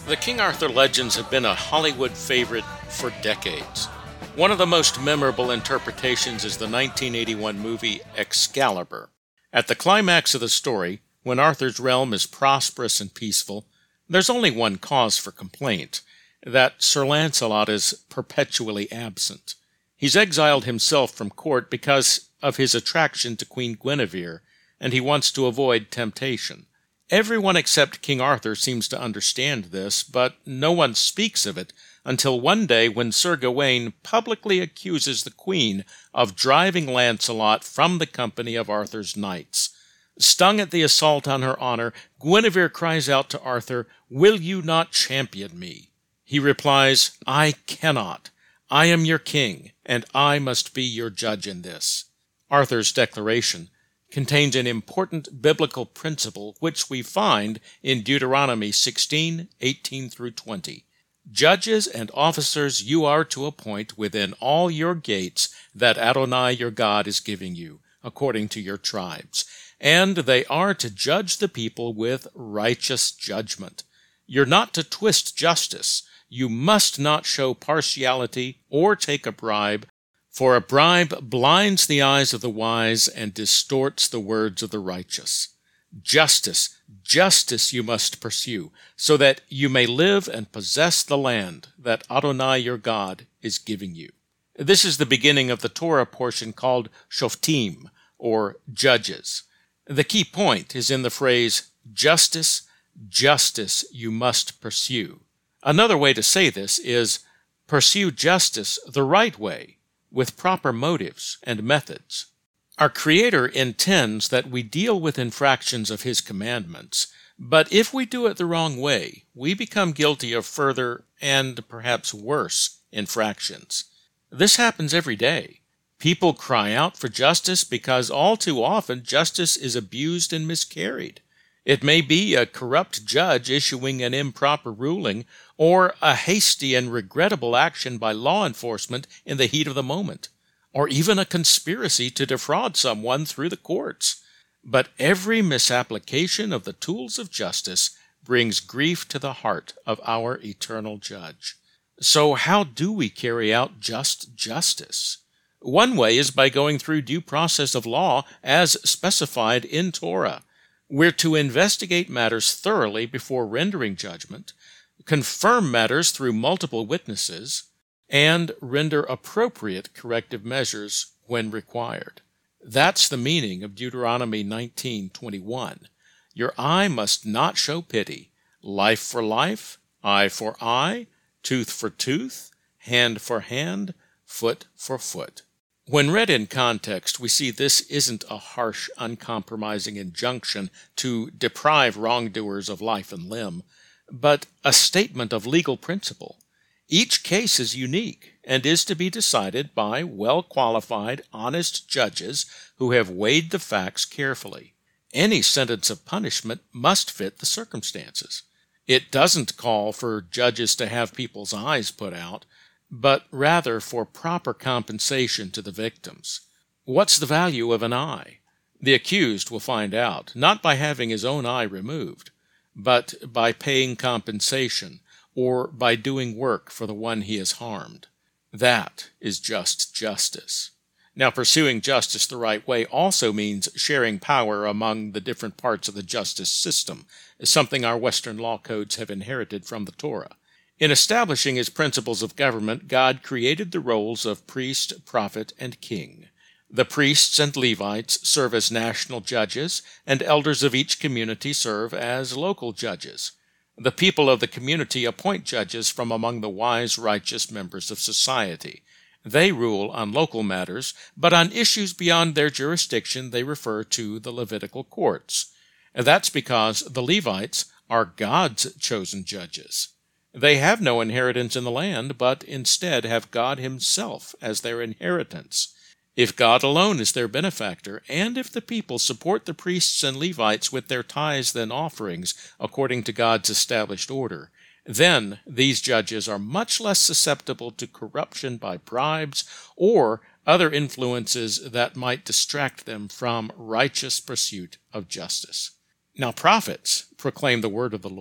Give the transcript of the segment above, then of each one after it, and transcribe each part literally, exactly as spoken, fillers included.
The King Arthur legends have been a Hollywood favorite for decades. One of the most memorable interpretations is the nineteen eighty-one movie Excalibur. At the climax of the story, when Arthur's realm is prosperous and peaceful, there's only one cause for complaint, that Sir Lancelot is perpetually absent. He's exiled himself from court because of his attraction to Queen Guinevere, and he wants to avoid temptation. Everyone except King Arthur seems to understand this, but no one speaks of it until one day when Sir Gawain publicly accuses the Queen of driving Lancelot from the company of Arthur's knights. Stung at the assault on her honor, Guinevere cries out to Arthur, "Will you not champion me?" He replies, "I cannot. I am your king, and I must be your judge in this." Arthur's declaration contains an important biblical principle which we find in Deuteronomy sixteen, eighteen through twenty. Judges and officers you are to appoint within all your gates that Adonai your God is giving you, according to your tribes, and they are to judge the people with righteous judgment. You're not to twist justice. You must not show partiality or take a bribe, for a bribe blinds the eyes of the wise and distorts the words of the righteous. Justice, justice you must pursue, so that you may live and possess the land that Adonai your God is giving you. This is the beginning of the Torah portion called Shoftim, or Judges. The key point is in the phrase, justice, justice you must pursue. Another way to say this is, pursue justice the right way, with proper motives and methods. Our Creator intends that we deal with infractions of His commandments, but if we do it the wrong way, we become guilty of further and perhaps worse infractions. This happens every day. People cry out for justice because all too often justice is abused and miscarried. It may be a corrupt judge issuing an improper ruling, or a hasty and regrettable action by law enforcement in the heat of the moment, or even a conspiracy to defraud someone through the courts. But every misapplication of the tools of justice brings grief to the heart of our eternal Judge. So how do we carry out just justice? One way is by going through due process of law as specified in Torah. We're to investigate matters thoroughly before rendering judgment, confirm matters through multiple witnesses, and render appropriate corrective measures when required. That's the meaning of Deuteronomy nineteen twenty-one. Your eye must not show pity. Life for life, eye for eye, tooth for tooth, hand for hand, foot for foot. When read in context, we see this isn't a harsh, uncompromising injunction to deprive wrongdoers of life and limb, but a statement of legal principle. Each case is unique and is to be decided by well-qualified, honest judges who have weighed the facts carefully. Any sentence of punishment must fit the circumstances. It doesn't call for judges to have people's eyes put out, but rather for proper compensation to the victims. What's the value of an eye? The accused will find out, not by having his own eye removed, but by paying compensation or by doing work for the one he has harmed. That is just justice. Now, pursuing justice the right way also means sharing power among the different parts of the justice system, something our Western law codes have inherited from the Torah. In establishing His principles of government, God created the roles of priest, prophet, and king. The priests and Levites serve as national judges, and elders of each community serve as local judges. The people of the community appoint judges from among the wise, righteous members of society. They rule on local matters, but on issues beyond their jurisdiction they refer to the Levitical courts. That's because the Levites are God's chosen judges. They have no inheritance in the land, but instead have God Himself as their inheritance. If God alone is their benefactor, and if the people support the priests and Levites with their tithes and offerings according to God's established order, then these judges are much less susceptible to corruption by bribes or other influences that might distract them from righteous pursuit of justice. Now prophets proclaim the word of the Lord.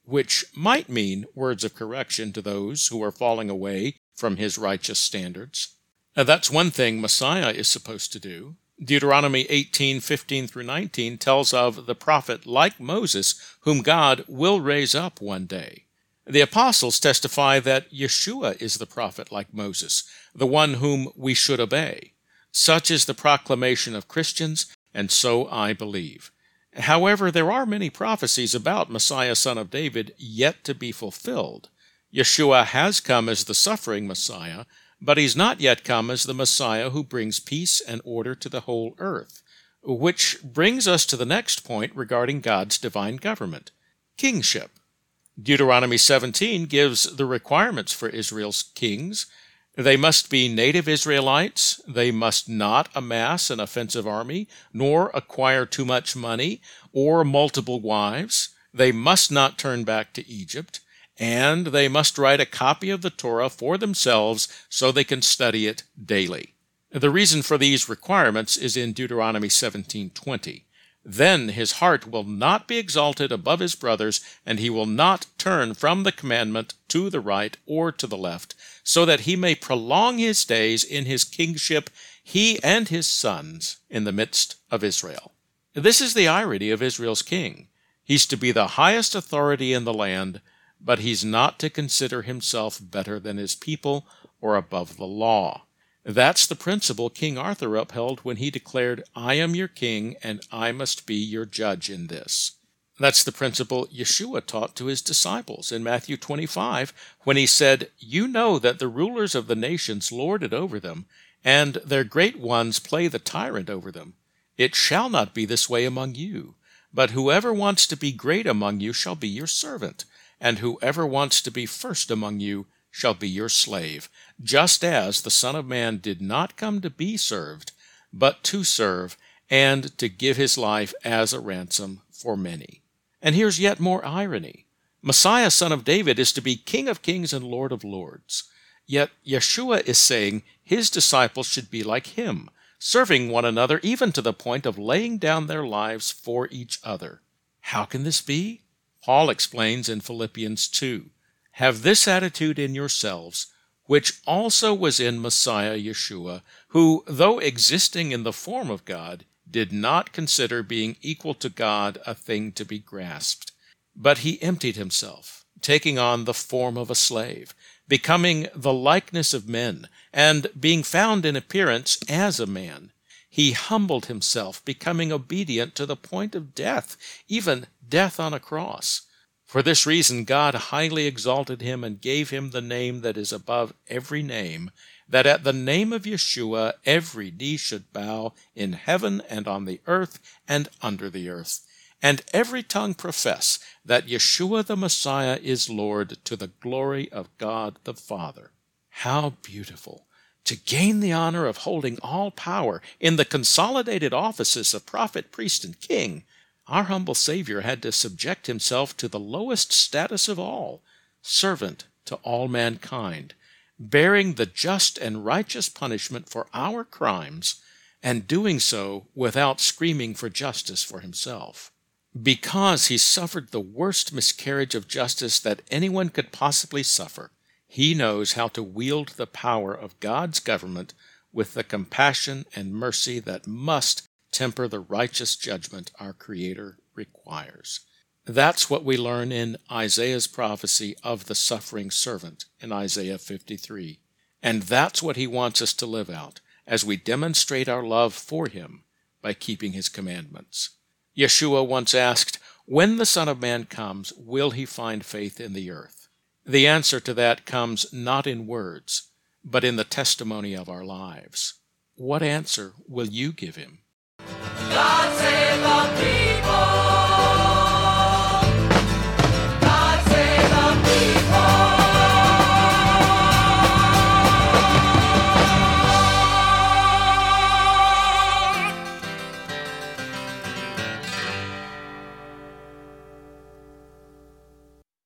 which might mean words of correction to those who are falling away from his righteous standards. Now, that's one thing Messiah is supposed to do. Deuteronomy eighteen, fifteen through nineteen tells of the prophet like Moses, whom God will raise up one day. The apostles testify that Yeshua is the prophet like Moses, the one whom we should obey. Such is the proclamation of Christians, and so I believe. However, there are many prophecies about Messiah, son of David, yet to be fulfilled. Yeshua has come as the suffering Messiah, but he's not yet come as the Messiah who brings peace and order to the whole earth, which brings us to the next point regarding God's divine government, kingship. Deuteronomy seventeen gives the requirements for Israel's kings. They must be native Israelites, they must not amass an offensive army, nor acquire too much money, or multiple wives. They must not turn back to Egypt, and they must write a copy of the Torah for themselves so they can study it daily. The reason for these requirements is in Deuteronomy seventeen twenty. Then his heart will not be exalted above his brothers, and he will not turn from the commandment to the right or to the left, so that he may prolong his days in his kingship, he and his sons, in the midst of Israel. This is the irony of Israel's king. He's to be the highest authority in the land, but he's not to consider himself better than his people or above the law. That's the principle King Arthur upheld when he declared, "I am your king, and I must be your judge in this." That's the principle Yeshua taught to his disciples in Matthew twenty-five, when he said, "You know that the rulers of the nations lord it over them, and their great ones play the tyrant over them. It shall not be this way among you, but whoever wants to be great among you shall be your servant, and whoever wants to be first among you shall be your slave, just as the Son of Man did not come to be served, but to serve, and to give his life as a ransom for many." And here's yet more irony. Messiah, son of David, is to be King of kings and Lord of lords. Yet Yeshua is saying his disciples should be like him, serving one another even to the point of laying down their lives for each other. How can this be? Paul explains in Philippians two, "Have this attitude in yourselves, which also was in Messiah Yeshua, who, though existing in the form of God, did not consider being equal to God a thing to be grasped. But he emptied himself, taking on the form of a slave, becoming the likeness of men, and being found in appearance as a man. He humbled himself, becoming obedient to the point of death, even death on a cross. For this reason God highly exalted him and gave him the name that is above every name, that at the name of Yeshua every knee should bow in heaven and on the earth and under the earth, and every tongue profess that Yeshua the Messiah is Lord, to the glory of God the Father." How beautiful! To gain the honor of holding all power in the consolidated offices of prophet, priest, and king, our humble Savior had to subject himself to the lowest status of all, servant to all mankind, bearing the just and righteous punishment for our crimes, and doing so without screaming for justice for himself. Because he suffered the worst miscarriage of justice that anyone could possibly suffer, he knows how to wield the power of God's government with the compassion and mercy that must temper the righteous judgment our Creator requires. That's what we learn in Isaiah's prophecy of the suffering servant in Isaiah fifty-three. And that's what he wants us to live out as we demonstrate our love for him by keeping his commandments. Yeshua once asked, "When the Son of Man comes, will he find faith in the earth?" The answer to that comes not in words, but in the testimony of our lives. What answer will you give him? God save the people.